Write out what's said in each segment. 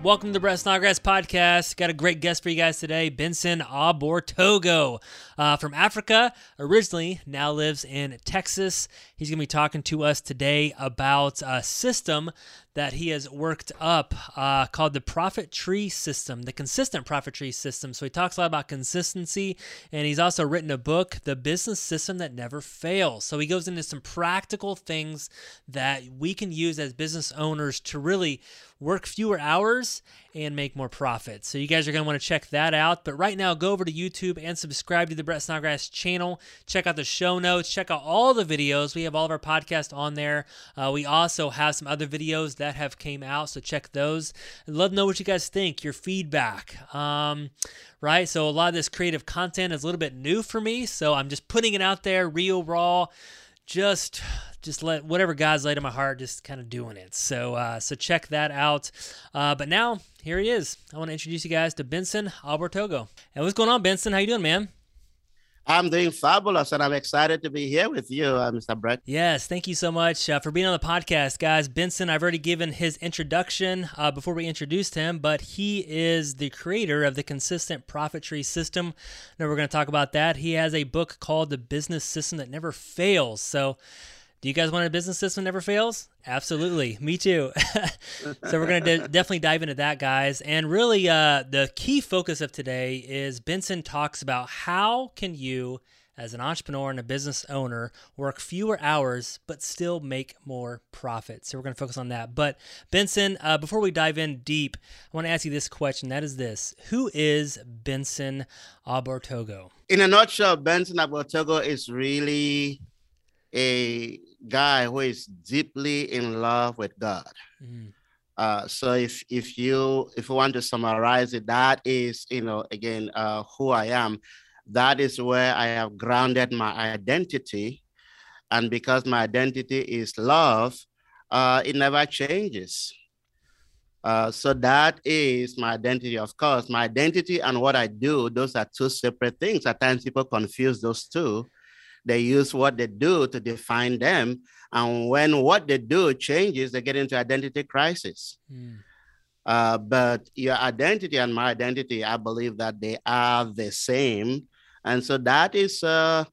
Welcome to the Brett Snodgrass Podcast. Got a great guest for you guys today, Benson Abortogo from Africa, originally, now lives in Texas. He's going to be talking to us today about a system that he has worked up called the Profit Tree System, the Consistent Profit Tree System. So he talks a lot about consistency, and he's also written a book, The Business System That Never Fails. So he goes into some practical things that we can use as business owners to really work fewer hours and make more profit. So you guys are going to want to check that out. But right now, go over to YouTube and subscribe to the Brett Snodgrass channel. Check out the show notes. Check out all the videos. We have all of our podcasts on there. We also have some other videos that have came out, so check those. I'd love to know what you guys think, your feedback. Right? So a lot of this creative content is a little bit new for me, so I'm just putting it out there, real, raw, just let whatever God's laid on my heart, just kind of doing it. So check that out. But now, here he is. I want to introduce you guys to Benson Abortogo. And what's going on, Benson? How you doing, man? I'm doing fabulous, and I'm excited to be here with you, Mr. Brett. Yes, thank you so much for being on the podcast, guys. Benson, I've already given his introduction before we introduced him, but he is the creator of the Consistent Profit Tree System. Now we're going to talk about that. He has a book called The Business System That Never Fails. So do you guys want a business system that never fails? Absolutely. Me too. So we're going to definitely dive into that, guys. And really, the key focus of today is Benson talks about how can you, as an entrepreneur and a business owner, work fewer hours but still make more profit. So we're going to focus on that. But Benson, before we dive in deep, I want to ask you this question. That is this. Who is Benson Abortogo? In a nutshell, Benson Abortogo is really a guy who is deeply in love with God. So if you want to summarize it, that is, again, who I am. That is where I have grounded my identity. And because my identity is love, it never changes. So that is my identity. Of course, my identity and what I do, those are two separate things. At times people confuse those two. They use what they do to define them. And when what they do changes, they get into identity crisis. But your identity and my identity, I believe that they are the same. And so that is, how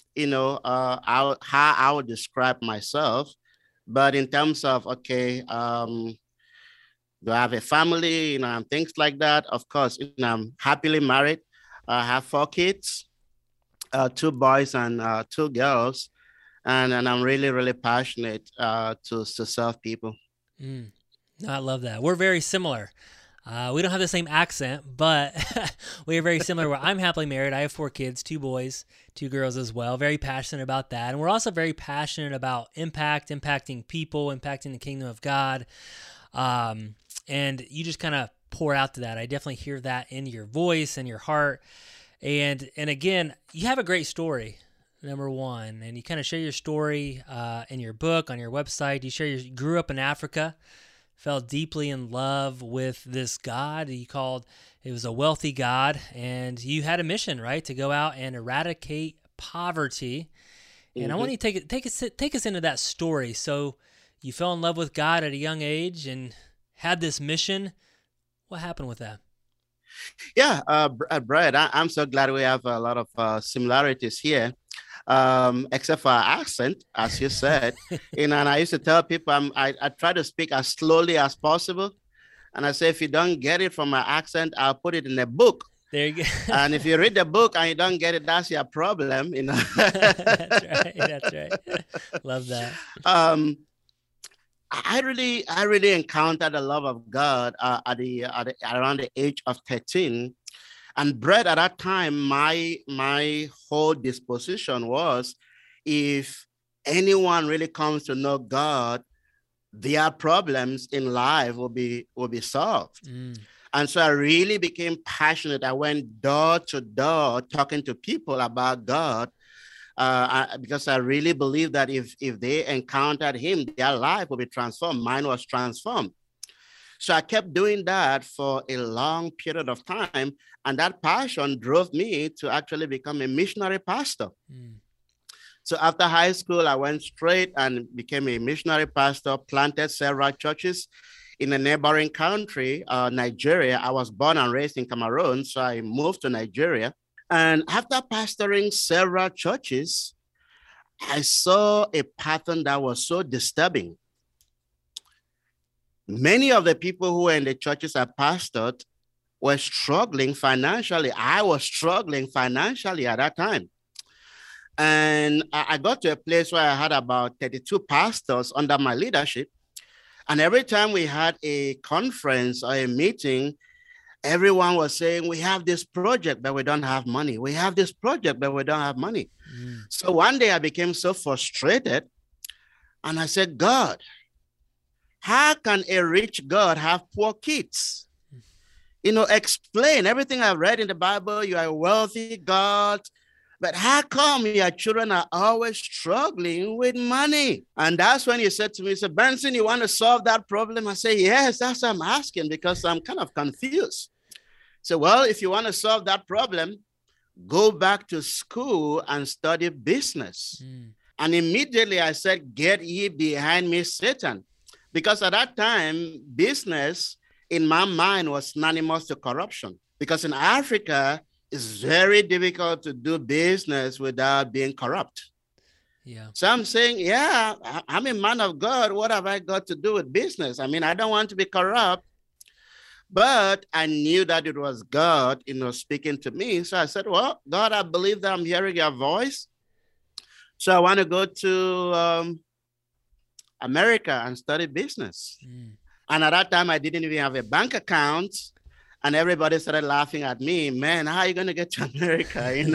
I would describe myself. But in terms of, do I have a family, and things like that? Of course, I'm happily married. I have 4 kids. 2 boys and 2 girls, and I'm really, really passionate to serve people. I love that. We're very similar. We don't have the same accent, but we are very similar. Where I'm happily married. I have 4 kids, 2 boys, 2 girls as well. Very passionate about that. And we're also very passionate about impacting people, impacting the kingdom of God. And you just kind of pour out to that. I definitely hear that in your voice and your heart. And again, you have a great story, number one, and you kind of share your story in your book, on your website. You share you grew up in Africa, fell deeply in love with this God it was a wealthy God, and you had a mission, right, to go out and eradicate poverty. And I want you to take us into that story. So you fell in love with God at a young age and had this mission. What happened with that? Yeah, Brad, I'm so glad we have a lot of similarities here, except for our accent, as you said. And I used to tell people I try to speak as slowly as possible. And I say, if you don't get it from my accent, I'll put it in a book. There you go. And if you read the book and you don't get it, that's your problem. That's right. Love that. I really encountered the love of God around the age of 13. And Brett, at that time, my whole disposition was, if anyone really comes to know God, their problems in life will be solved. And so I really became passionate. I went door to door talking to people about God. Because I really believe that if they encountered him, their life will be transformed. Mine was transformed. So I kept doing that for a long period of time. And that passion drove me to actually become a missionary pastor. So after high school, I went straight and became a missionary pastor, planted several churches in a neighboring country, Nigeria. I was born and raised in Cameroon, so I moved to Nigeria. And after pastoring several churches, I saw a pattern that was so disturbing. Many of the people who were in the churches I pastored were struggling financially. I was struggling financially at that time. And I got to a place where I had about 32 pastors under my leadership. And every time we had a conference or a meeting, everyone was saying, we have this project, but we don't have money. We have this project, but we don't have money. So one day I became so frustrated. And I said, God, how can a rich God have poor kids? Explain everything I've read in the Bible. You are a wealthy God, but how come your children are always struggling with money? And that's when he said to me, Benson, you want to solve that problem? I say, yes, that's what I'm asking, because I'm kind of confused. So, well, if you want to solve that problem, go back to school and study business. And immediately I said, get ye behind me, Satan. Because at that time, business in my mind was synonymous to corruption. Because in Africa, it's very difficult to do business without being corrupt. Yeah. So I'm saying, yeah, I'm a man of God. What have I got to do with business? I mean, I don't want to be corrupt. But I knew that it was God, speaking to me. So I said, well, God, I believe that I'm hearing your voice. So I want to go to America and study business. And at that time, I didn't even have a bank account. And everybody started laughing at me. Man, how are you going to get to America, and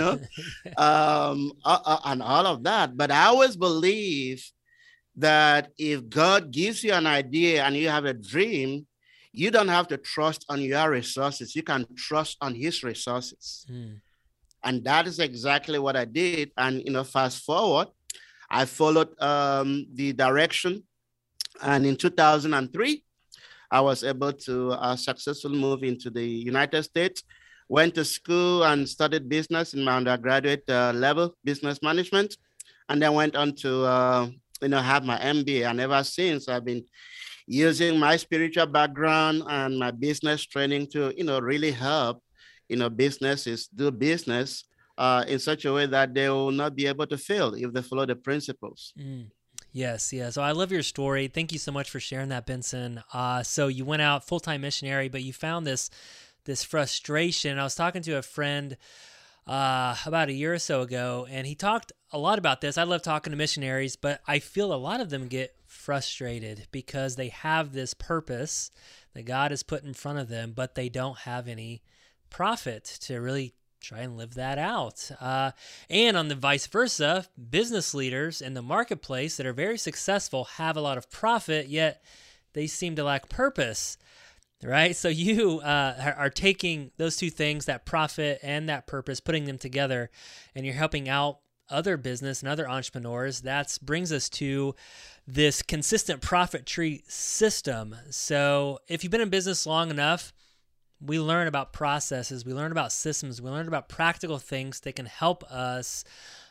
all of that. But I always believe that if God gives you an idea and you have a dream, you don't have to trust on your resources. You can trust on his resources. And that is exactly what I did. And, fast forward, I followed the direction. And in 2003, I was able to successfully move into the United States, went to school and studied business in my undergraduate level, business management, and then went on to, have my MBA. And ever since, I've been using my spiritual background and my business training to, really help, businesses do business in such a way that they will not be able to fail if they follow the principles. Yes. So I love your story. Thank you so much for sharing that, Benson. So you went out full-time missionary, but you found this frustration. I was talking to a friend about a year or so ago, and he talked a lot about this. I love talking to missionaries, but I feel a lot of them get frustrated because they have this purpose that God has put in front of them, but they don't have any profit to really try and live that out. And on the vice versa, business leaders in the marketplace that are very successful have a lot of profit, yet they seem to lack purpose, right? So you are taking those two things, that profit and that purpose, putting them together, and you're helping out other business and other entrepreneurs. That brings us to this consistent profit tree system. So if you've been in business long enough, we learn about processes, we learn about systems, we learn about practical things that can help us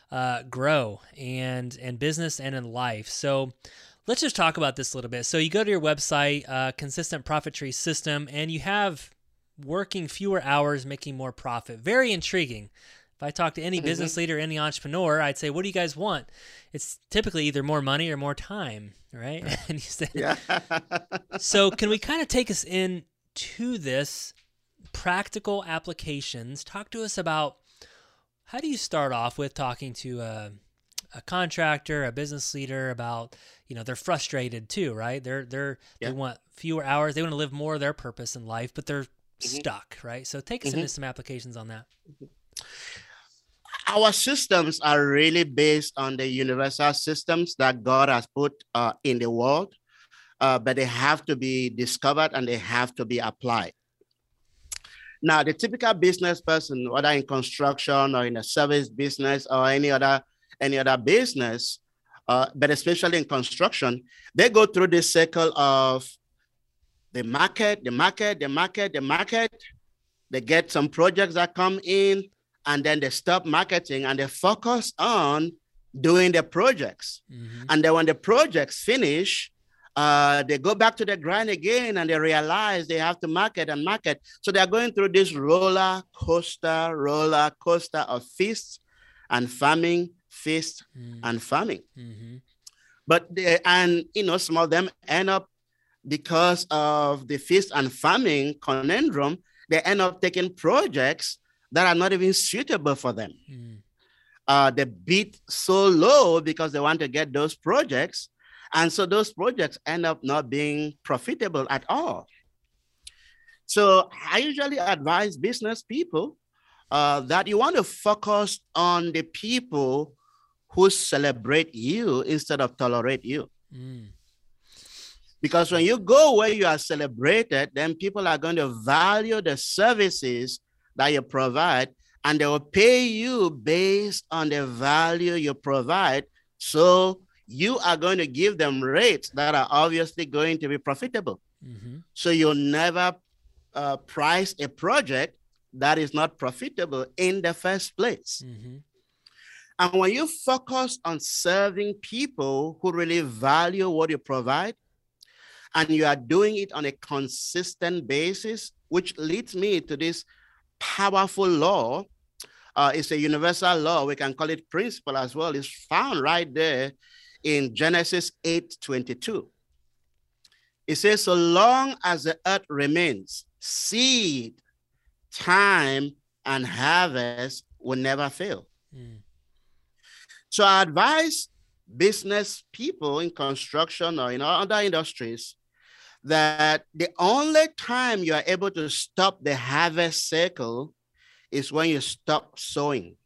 grow and in business and in life. So let's just talk about this a little bit. So you go to your website, Consistent Profit Tree System, and you have working fewer hours, making more profit. Very intriguing. If I talk to any business leader, any entrepreneur, I'd say, what do you guys want? It's typically either more money or more time, right? And you said, yeah. So can we kind of take us into this practical applications? Talk to us about how do you start off with talking to a contractor, a business leader about, they're frustrated too, right? They want fewer hours. They want to live more of their purpose in life, but they're stuck, right? So take us into some applications on that. Our systems are really based on the universal systems that God has put in the world, but they have to be discovered and they have to be applied. Now, the typical business person, whether in construction or in a service business or any other business, but especially in construction, they go through this cycle of the market. They get some projects that come in, and then they stop marketing and they focus on doing the projects. And then when the projects finish, They go back to the grind again and they realize they have to market and market. So they're going through this roller coaster of feast and famine, feast and famine. Mm-hmm. But some of them end up, because of the feast and famine conundrum, they end up taking projects that are not even suitable for them. They bid so low because they want to get those projects. And so those projects end up not being profitable at all. So I usually advise business people that you want to focus on the people who celebrate you instead of tolerate you. Because when you go where you are celebrated, then people are going to value the services that you provide, and they will pay you based on the value you provide. So you are going to give them rates that are obviously going to be profitable. Mm-hmm. So you'll never price a project that is not profitable in the first place. Mm-hmm. And when you focus on serving people who really value what you provide, and you are doing it on a consistent basis, which leads me to this powerful law. It's a universal law. We can call it principle as well. It's found right there in Genesis 8:22. It says, so long as the earth remains, seed, time, and harvest will never fail. So I advise business people in construction or in other industries that the only time you are able to stop the harvest cycle is when you stop sowing.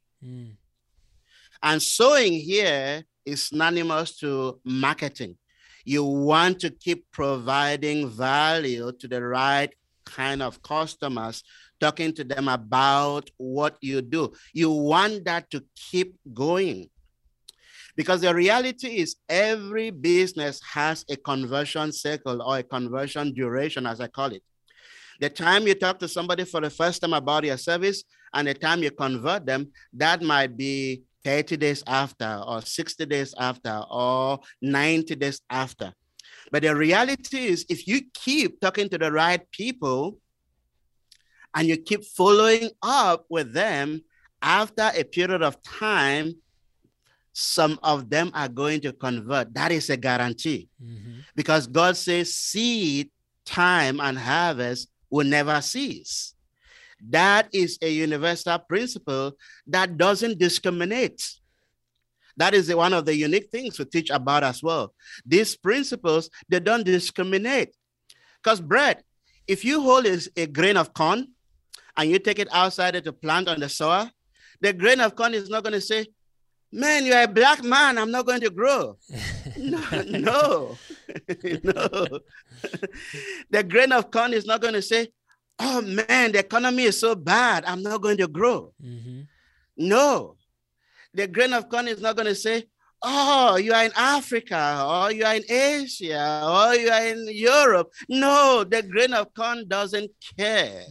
And sowing here is synonymous to marketing. You want to keep providing value to the right kind of customers, talking to them about what you do. You want that to keep going. Because the reality is every business has a conversion cycle or a conversion duration, as I call it. The time you talk to somebody for the first time about your service and the time you convert them, that might be 30 days after or 60 days after or 90 days after. But the reality is if you keep talking to the right people and you keep following up with them, after a period of time, some of them are going to convert. That is a guarantee. Because God says seed, time, and harvest will never cease. That is a universal principle that doesn't discriminate. That is one of the unique things we teach about as well. These principles, they don't discriminate. Because bread, if you hold a grain of corn and you take it outside to plant on the soil, the grain of corn is not going to say, man, you're a black man, I'm not going to grow. No. The grain of corn is not going to say, oh man, the economy is so bad, I'm not going to grow. No. The grain of corn is not going to say, oh, you are in Africa, or you are in Asia, or you are in Europe. No, the grain of corn doesn't care.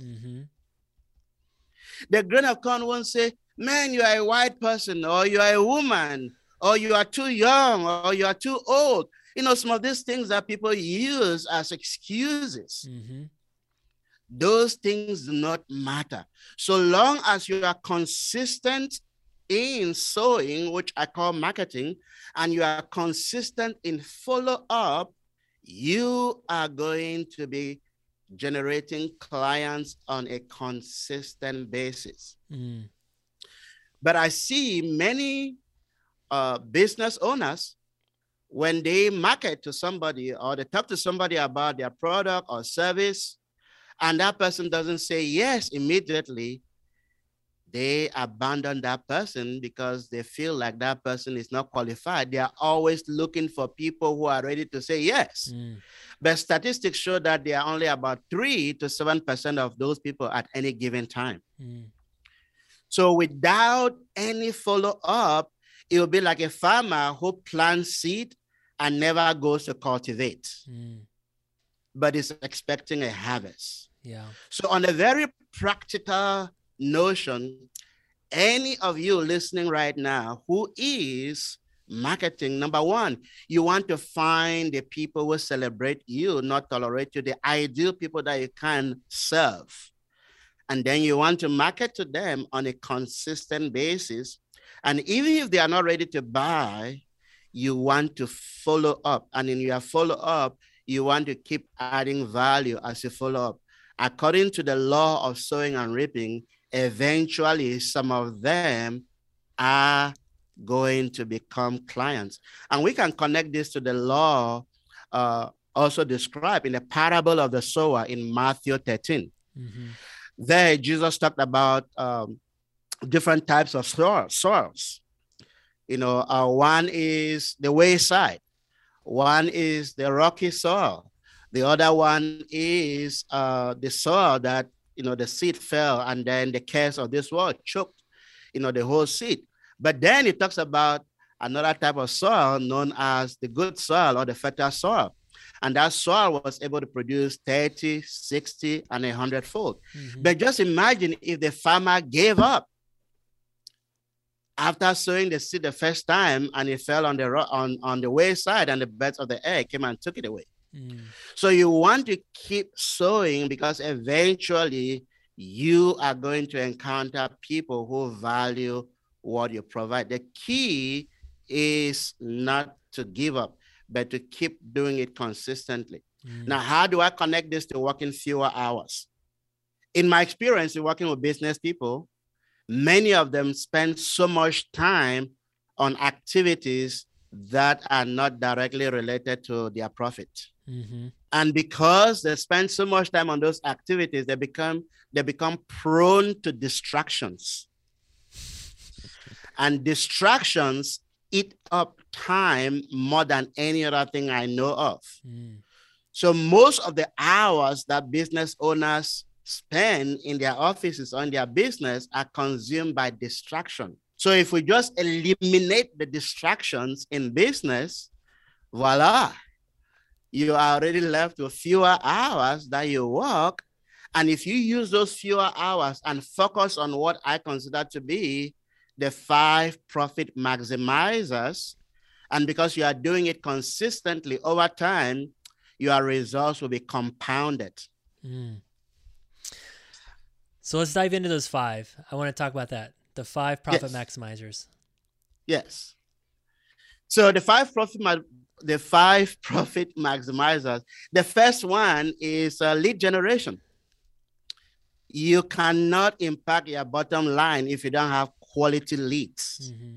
The grain of corn won't say, man, you are a white person, or you are a woman, or you are too young, or you are too old. You know, some of these things that people use as excuses. Those things do not matter. So long as you are consistent in sowing, which I call marketing, and you are consistent in follow-up, you are going to be generating clients on a consistent basis. But I see many business owners, when they market to somebody or they talk to somebody about their product or service, and that person doesn't say yes immediately, they abandon that person because they feel like that person is not qualified. They are always looking for people who are ready to say yes. But statistics show that there are only about 3 to 7% of those people at any given time. So without any follow-up, it will be like a farmer who plants seed and never goes to cultivate, but is expecting a harvest. So on a very practical notion, any of you listening right now who is marketing, number one, you want to find the people who celebrate you, not tolerate you, the ideal people that you can serve. And then you want to market to them on a consistent basis. And even if they are not ready to buy, you want to follow up. And in your follow up, you want to keep adding value as you follow up. According to the law of sowing and reaping, eventually some of them are going to become clients. And we can connect this to the law also described in the parable of the sower in Matthew 13. Mm-hmm. There, Jesus talked about different types of soils. One is the wayside. One is the rocky soil. The other one is the soil that, the seed fell and then the cares of this world choked, the whole seed. But then it talks about another type of soil known as the good soil or the fertile soil. And that soil was able to produce 30, 60, and 100-fold. Mm-hmm. But just imagine if the farmer gave up after sowing the seed the first time and it fell on the wayside and the birds of the air came and took it away. Mm. So you want to keep sowing because eventually you are going to encounter people who value what you provide. The key is not to give up, but to keep doing it consistently. Mm. Now, how do I connect this to working fewer hours? In my experience in working with business people, many of them spend so much time on activities that are not directly related to their profit. Mm-hmm. And because they spend so much time on those activities, they become prone to distractions. And distractions eat up time more than any other thing I know of. Mm. So most of the hours that business owners spend in their offices on their business are consumed by distraction. So if we just eliminate the distractions in business, voila, you are already left with fewer hours that you work. And if you use those fewer hours and focus on what I consider to be the 5 profit maximizers, and because you are doing it consistently over time, your results will be compounded. Mm. So let's dive into those 5. I want to talk about that. The 5 profit maximizers. Yes. So the 5 profit maximizers. The first one is lead generation. You cannot impact your bottom line if you don't have quality leads. Mm-hmm.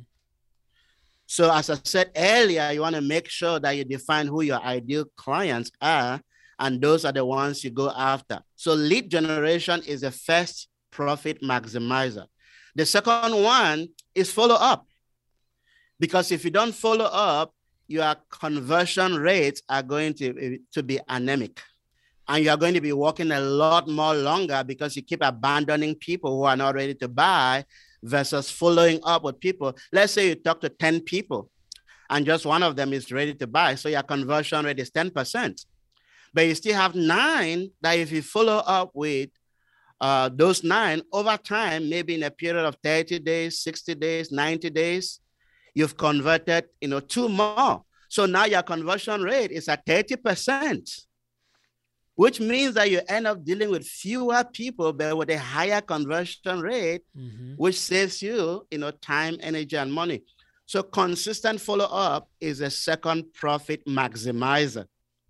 So as I said earlier, you want to make sure that you define who your ideal clients are, and those are the ones you go after. So lead generation is the first profit maximizer. The second one is follow up. Because if you don't follow up, your conversion rates are going to be anemic. And you're going to be working a lot more longer because you keep abandoning people who are not ready to buy versus following up with people. Let's say you talk to 10 people and just one of them is ready to buy. So your conversion rate is 10%. But you still have 9 that if you follow up with those 9 over time, maybe in a period of 30 days, 60 days, 90 days, you've converted, 2 more. So now your conversion rate is at 30%, which means that you end up dealing with fewer people, but with a higher conversion rate, mm-hmm. which saves you, time, energy, and money. So consistent follow-up is a second profit maximizer.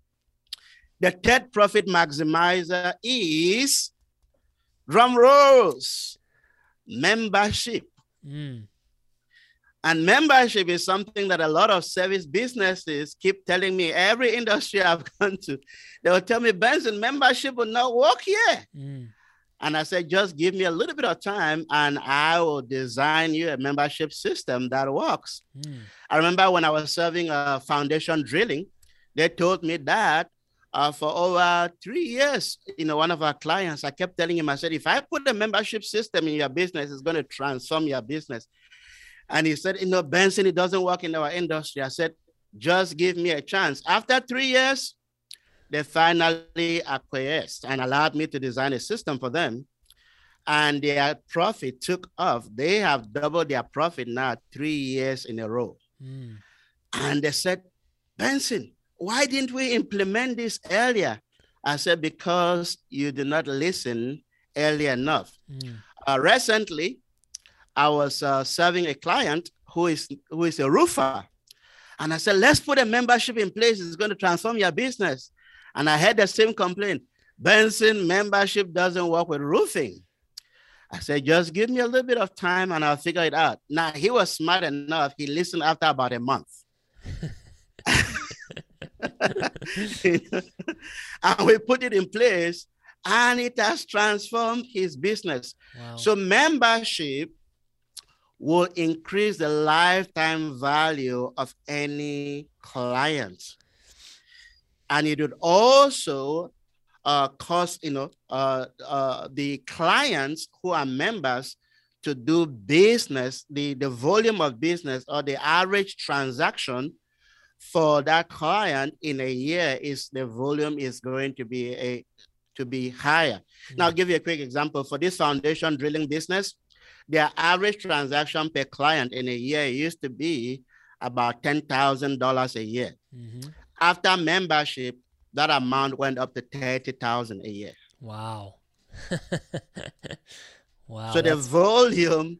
The third profit maximizer is, drum rolls, membership. Mm. And membership is something that a lot of service businesses keep telling me. Every industry I've gone to, they will tell me, Benson, membership will not work here. Mm. And I said, just give me a little bit of time and I will design you a membership system that works. Mm. I remember when I was serving foundation drilling, they told me that for over 3 years, one of our clients, I kept telling him, I said, if I put a membership system in your business, it's going to transform your business. And he said, Benson, it doesn't work in our industry. I said, just give me a chance. After 3 years, they finally acquiesced and allowed me to design a system for them. And their profit took off. They have doubled their profit now 3 years in a row. Mm. And they said, Benson, why didn't we implement this earlier? I said, because you did not listen early enough. Recently, I was serving a client who is a roofer. And I said, let's put a membership in place. It's going to transform your business. And I had the same complaint. Benson, membership doesn't work with roofing. I said, just give me a little bit of time and I'll figure it out. Now, he was smart enough. He listened after about a month. And we put it in place and it has transformed his business. Wow. So membership will increase the lifetime value of any client. And it would also cause, the clients who are members to do business, the volume of business or the average transaction for that client in a year the volume is going to be higher. Now, I'll give you a quick example. For this foundation drilling business, their average transaction per client in a year used to be about $10,000 a year. After membership, that amount went up to $30,000 a year. Wow. Wow. So the volume,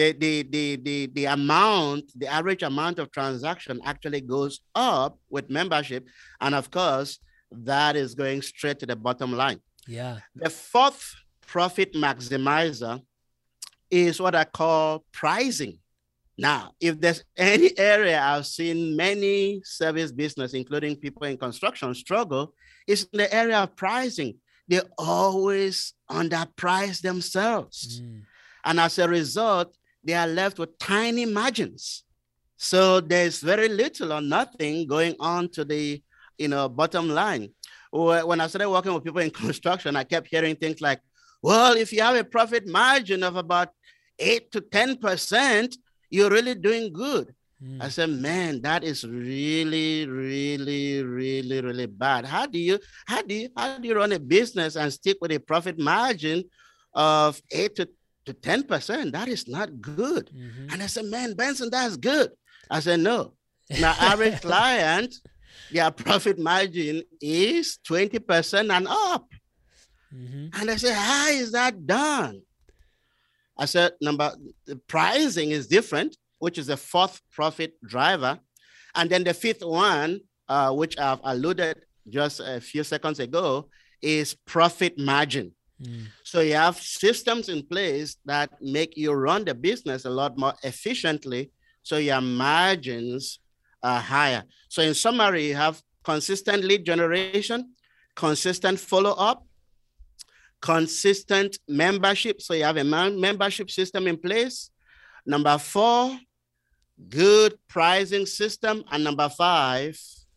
the amount, the average amount of transaction actually goes up with membership. And of course, that is going straight to the bottom line. Yeah. The fourth profit maximizer is what I call pricing. Now, if there's any area I've seen many service business, including people in construction, struggle, is in the area of pricing. They always underprice themselves. And as a result, they are left with tiny margins. So there's very little or nothing going on to the bottom line. When I started working with people in construction, I kept hearing things like, well, if you have a profit margin of about 8 to 10%, you're really doing good. I said, man, that is really, really, really, really bad. How do you run a business and stick with a profit margin of 8 to 10%? That is not good. And I said, man, Benson, that's good. I said, no. Now, average client, their profit margin is 20% and up. And I said, how is that done? I said, the pricing is different, which is the fourth profit driver. And then the fifth one, which I've alluded just a few seconds ago, is profit margin. So you have systems in place that make you run the business a lot more efficiently, so your margins are higher. So in summary, you have consistent lead generation, consistent follow-up, consistent membership. So you have a membership system in place. Number 4, good pricing system. And number 5,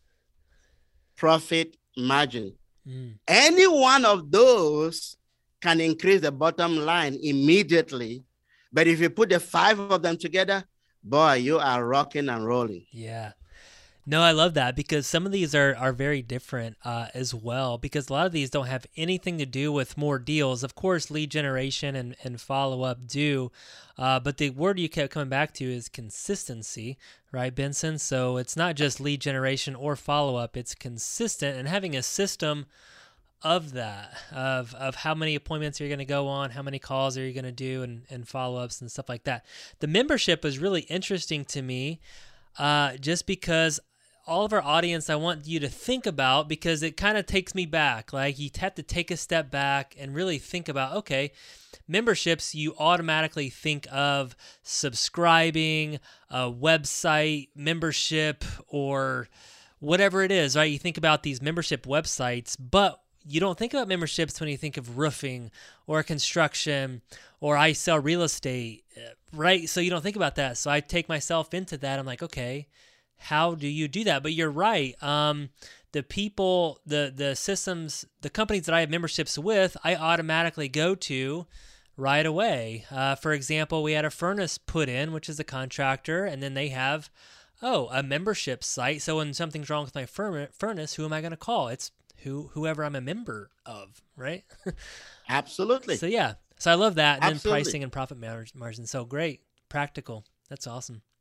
profit margin. Any one of those can increase the bottom line immediately. But if you put the 5 of them together, boy, you are rocking and rolling. Yeah. No, I love that, because some of these are very different as well, because a lot of these don't have anything to do with more deals. Of course, lead generation and follow-up do, but the word you kept coming back to is consistency, right, Benson? So it's not just lead generation or follow-up, it's consistent, and having a system of that, of how many appointments are you going to go on, how many calls are you going to do, and follow-ups and stuff like that. The membership is really interesting to me, just because all of our audience, I want you to think about, because it kind of takes me back. Like, you have to take a step back and really think about, okay, memberships, you automatically think of subscribing, a website membership, or whatever it is, right? You think about these membership websites, but you don't think about memberships when you think of roofing or construction or I sell real estate, right? So you don't think about that. So I take myself into that. I'm like, okay, how do you do that? But you're right. The people, the systems, the companies that I have memberships with, I automatically go to right away. For example, we had a furnace put in, which is a contractor, and then they have, a membership site. So when something's wrong with my furnace, who am I going to call? It's whoever I'm a member of, right? Absolutely. So yeah. So I love that. And Absolutely. then pricing and profit margin. So great. Practical. That's awesome.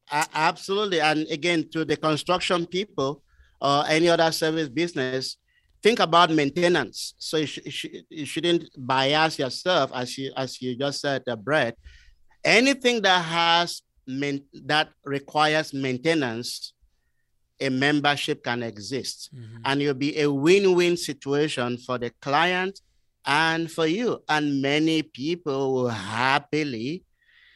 Absolutely. And again, to the construction people or any other service business, think about maintenance. So you shouldn't bias yourself, as you just said, Brett. Anything that that requires maintenance, a membership can exist, and it'll be a win-win situation for the client and for you. And many people will happily,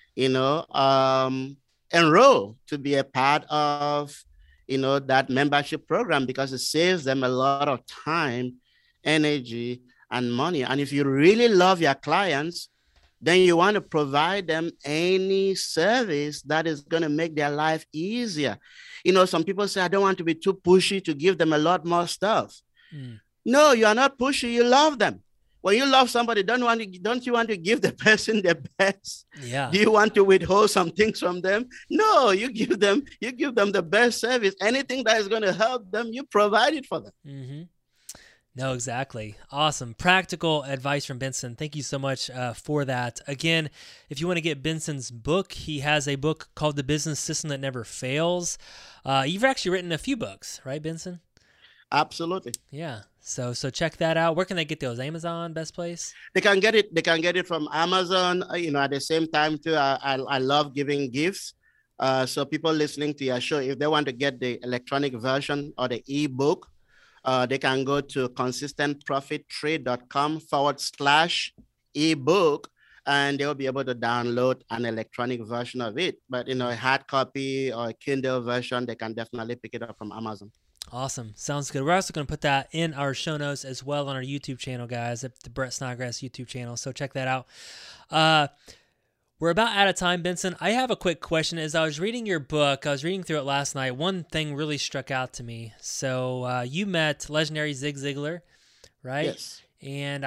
enroll to be a part of, that membership program, because it saves them a lot of time, energy, and money. And if you really love your clients, then you want to provide them any service that is going to make their life easier. Some people say, I don't want to be too pushy to give them a lot more stuff. No, you are not pushy. You love them. When you love somebody, don't you want to give the person the best? Yeah. Do you want to withhold some things from them? No, you give them the best service. Anything that is going to help them, you provide it for them. Mm-hmm. No, exactly. Awesome. Practical advice from Benson. Thank you so much for that. Again, if you want to get Benson's book, he has a book called The Business System That Never Fails. You've actually written a few books, right, Benson? Absolutely. Yeah. So check that out. Where can they get those? Amazon, best place? They can get it from Amazon. At the same time too, I love giving gifts. So people listening to your show, if they want to get the electronic version or the ebook, they can go to consistentprofittrade.com/ebook, and they'll be able to download an electronic version of it. But, a hard copy or a Kindle version, they can definitely pick it up from Amazon. Awesome. Sounds good. We're also going to put that in our show notes as well on our YouTube channel, guys, at the Brett Snodgrass YouTube channel. So check that out. We're about out of time, Benson. I have a quick question. As I was reading your book, I was reading through it last night. One thing really struck out to me. So you met legendary Zig Ziglar, right? Yes. And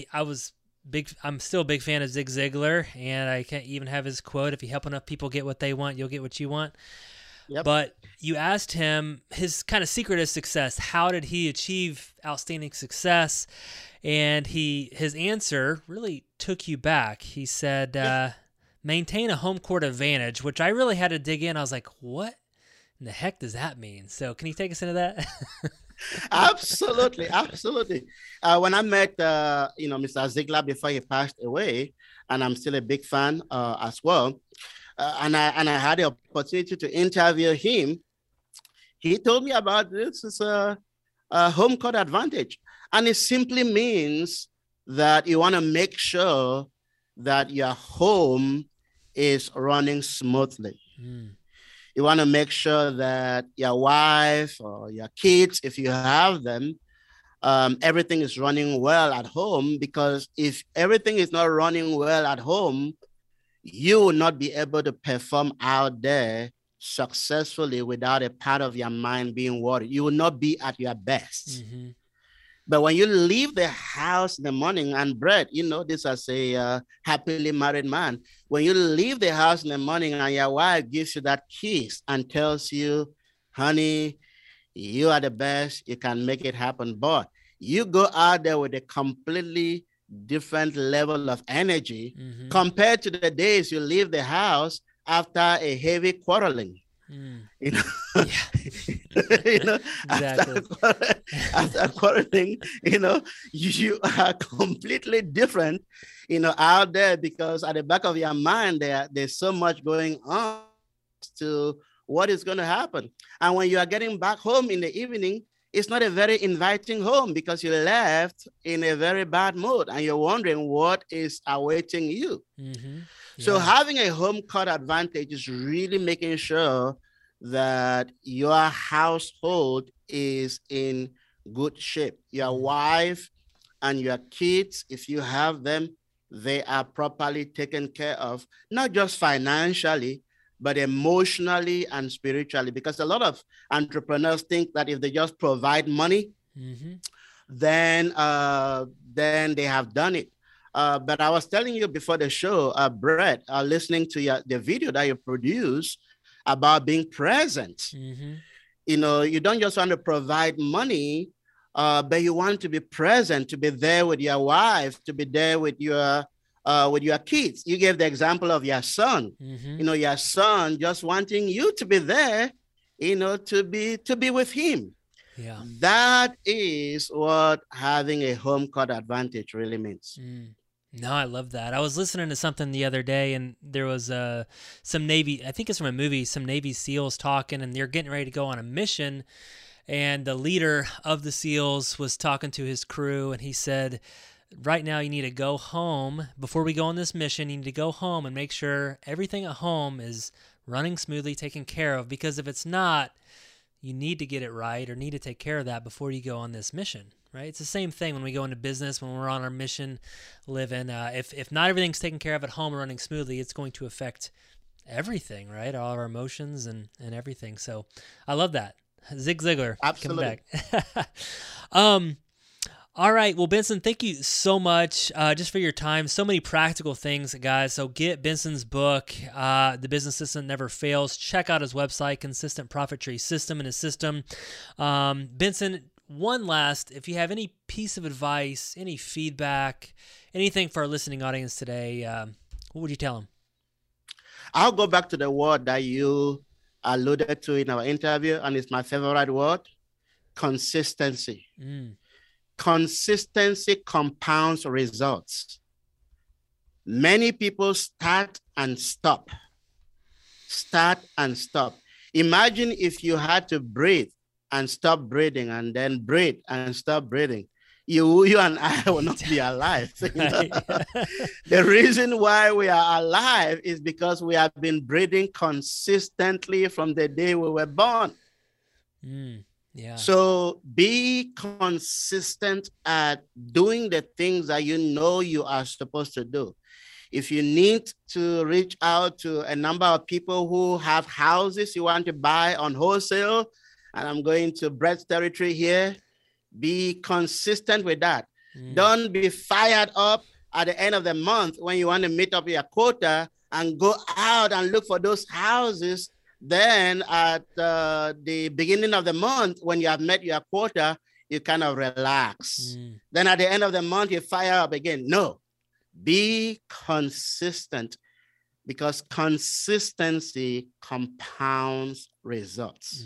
I'm still a big fan of Zig Ziglar, and I can't even have his quote, if you help enough people get what they want, you'll get what you want. Yep. But you asked him his kind of secret of success. How did he achieve outstanding success? And his answer really took you back. He said, maintain a home court advantage, which I really had to dig in. I was like, what in the heck does that mean? So can you take us into that? Absolutely. When I met, Mr. Ziglar before he passed away, and I'm still a big fan as well, and I had the opportunity to interview him. He told me about this is a home court advantage, and it simply means that you want to make sure that your home is running smoothly. You want to make sure that your wife or your kids, if you have them, everything is running well at home, because if everything is not running well at home, you will not be able to perform out there successfully without a part of your mind being worried. You will not be at your best. Mm-hmm. But when you leave the house in the morning, and Brett, this as a happily married man, when you leave the house in the morning and your wife gives you that kiss and tells you, honey, you are the best, you can make it happen. But you go out there with a completely different level of energy compared to the days you leave the house after a heavy quarreling. After quarreling, you are completely different, out there, because at the back of your mind, there's so much going on to what is going to happen. And when you are getting back home in the evening, it's not a very inviting home, because you left in a very bad mood and you're wondering what is awaiting you. So having a home court advantage is really making sure that your household is in good shape. Your wife and your kids, if you have them, they are properly taken care of, not just financially, but emotionally and spiritually. Because a lot of entrepreneurs think that if they just provide money, then they have done it. But I was telling you before the show, Brett, listening to the video that you produced about being present. You don't just want to provide money, but you want to be present, to be there with your wife, to be there with your with your kids. You gave the example of your son. Mm-hmm. Your son just wanting you to be there, to be with him. Yeah. That is what having a home court advantage really means. No, I love that. I was listening to something the other day, and there was some Navy, I think it's from a movie, some Navy SEALs talking, and they're getting ready to go on a mission. And the leader of the SEALs was talking to his crew, and he said, right now you need to go home. Before we go on this mission, you need to go home and make sure everything at home is running smoothly, taken care of, because if it's not, you need to get it right or need to take care of that before you go on this mission, right? It's the same thing when we go into business, when we're on our mission living. If not everything's taken care of at home and running smoothly, it's going to affect everything, right? All of our emotions and everything. So I love that. Zig Ziglar. Absolutely. Come back. All right. Well, Benson, thank you so much just for your time. So many practical things, guys. So get Benson's book, The Business System Never Fails. Check out his website, Consistent Profit Tree System and his system. Benson, one last, if you have any piece of advice, any feedback, anything for our listening audience today, what would you tell them? I'll go back to the word that you alluded to in our interview, and it's my favorite word, consistency. Consistency compounds results. Many people start and stop. Imagine if you had to breathe and stop breathing and then breathe and stop breathing. You and I will not be alive. The reason why we are alive is because we have been breathing consistently from the day we were born. Yeah. So be consistent at doing the things that you are supposed to do. If you need to reach out to a number of people who have houses you want to buy on wholesale, and I'm going to Brett's territory here, be consistent with that. Don't be fired up at the end of the month when you want to meet up your quota and go out and look for those houses. Then at the beginning of the month, when you have met your quota, you kind of relax. Then at the end of the month, you fire up again. No, be consistent, because consistency compounds results.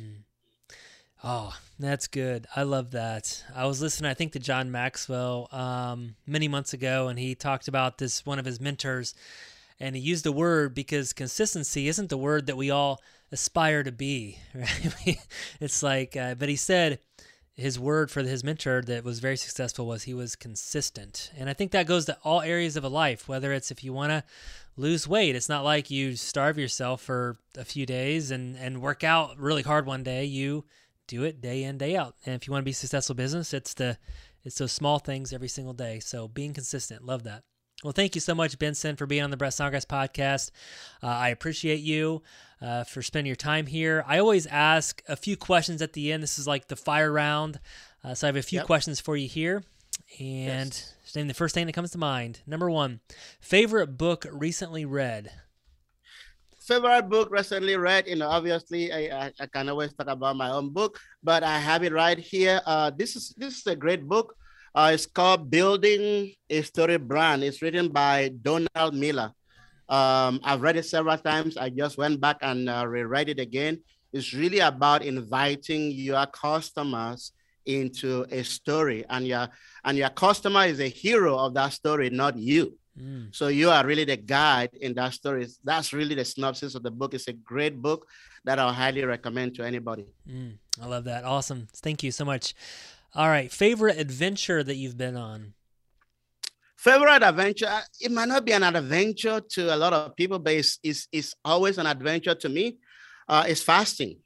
Oh, that's good. I love that. I was listening, I think, to John Maxwell many months ago, and he talked about this, one of his mentors, and he used the word because consistency isn't the word that we all aspire to be, right? It's like, but he said his word for his mentor that was very successful was he was consistent. And I think that goes to all areas of a life, whether it's if you want to lose weight. It's not like you starve yourself for a few days and work out really hard one day. You do it day in, day out. And if you want to be a successful business, it's those small things every single day. So being consistent, love that. Well, thank you so much, Benson, for being on the Brett Snodgrass podcast. I appreciate you for spending your time here. I always ask a few questions at the end. This is like the fire round. So I have a few questions for you here. And just name the first thing that comes to mind. Number 1, favorite book recently read? Favorite book recently read, obviously I can always talk about my own book, but I have it right here. This is a great book. It's called Building a Story Brand. It's written by Donald Miller. I've read it several times. I just went back and reread it again. It's really about inviting your customers into a story, and your customer is a hero of that story, not you. So you are really the guide in that story. That's really the synopsis of the book. It's a great book that I'll highly recommend to anybody. I love that. Awesome. Thank you so much. All right. Favorite adventure that you've been on? Favorite adventure? It might not be an adventure to a lot of people, but it's always an adventure to me. It's fasting.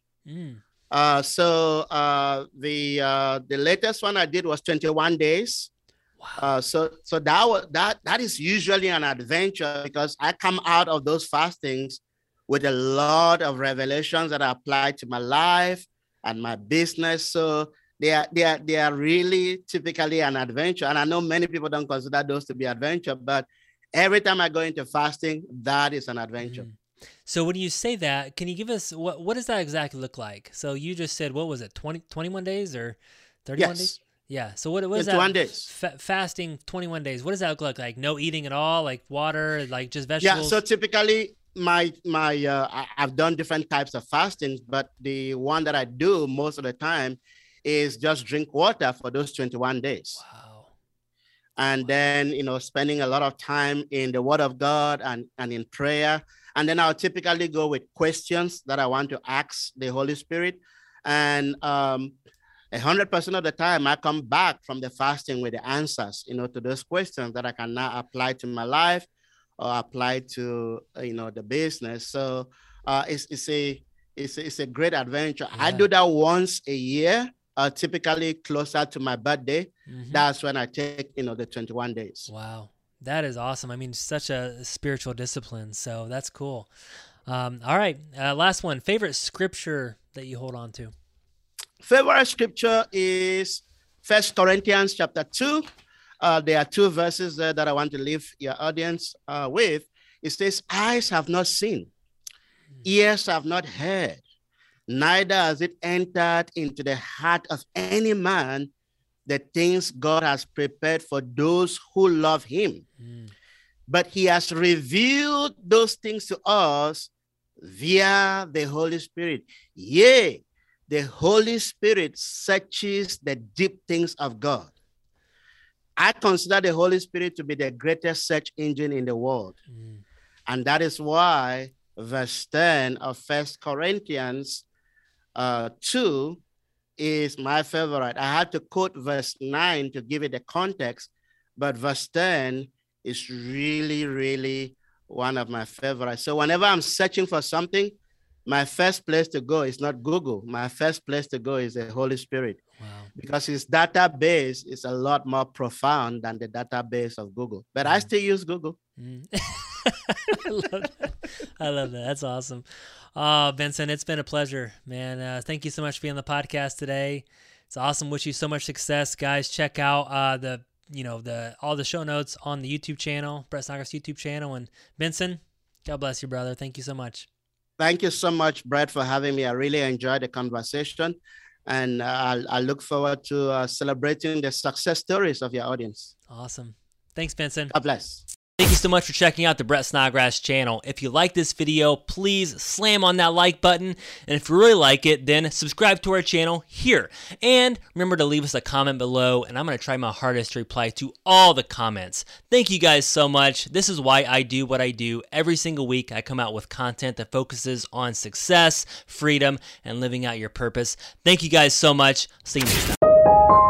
So the latest one I did was 21 days. Wow. So that is usually an adventure, because I come out of those fastings with a lot of revelations that apply to my life and my business. So they are really typically an adventure. And I know many people don't consider those to be adventure, but every time I go into fasting, that is an adventure. So when you say that, can you give us, what does that exactly look like? So you just said, what was it, 21 days or 31 days? Yeah. So what is 21 that? days. Fasting 21 days. What does that look like? Like no eating at all, like water, like just Yeah. vegetables? So typically I've done different types of fastings, but the one that I do most of the time is just drink water for those 21 days. Wow. And then, spending a lot of time in the Word of God and in prayer. And then I'll typically go with questions that I want to ask the Holy Spirit. And 100% of the time, I come back from the fasting with the answers, to those questions that I can now apply to my life or apply to, the business. So it's a great adventure. Yeah. I do that once a year. Typically closer to my birthday. Mm-hmm. That's when I take, the 21 days. Wow. That is awesome. I mean, such a spiritual discipline. So that's cool. All right. Last one. Favorite scripture that you hold on to? Favorite scripture is 1 Corinthians chapter 2. There are 2 verses there that I want to leave your audience with. It says, eyes have not seen, ears have not heard, neither has it entered into the heart of any man the things God has prepared for those who love him. But he has revealed those things to us via the Holy Spirit. Yea, the Holy Spirit searches the deep things of God. I consider the Holy Spirit to be the greatest search engine in the world. And that is why verse 10 of 1 Corinthians 2 is my favorite. I had to quote verse 9 to give it the context, but verse 10 is really, really one of my favorites. So whenever I'm searching for something, my first place to go is not Google. My first place to go is the Holy Spirit. Wow. Because his database is a lot more profound than the database of Google. But I still use Google. I love that. I love that. That's awesome. Oh, Benson, it's been a pleasure, man. Thank you so much for being on the podcast today. It's awesome. Wish you so much success, guys. Check out all the show notes on the YouTube channel, Brett Snodgrass YouTube channel. And Benson, God bless you, brother. Thank you so much. Thank you so much, Brett, for having me. I really enjoyed the conversation, and I look forward to celebrating the success stories of your audience. Awesome. Thanks, Benson. God bless. Thank you so much for checking out the Brett Snodgrass channel. If you like this video, please slam on that like button. And if you really like it, then subscribe to our channel here. And remember to leave us a comment below, and I'm going to try my hardest to reply to all the comments. Thank you guys so much. This is why I do what I do. Every single week, I come out with content that focuses on success, freedom, and living out your purpose. Thank you guys so much. See you next time.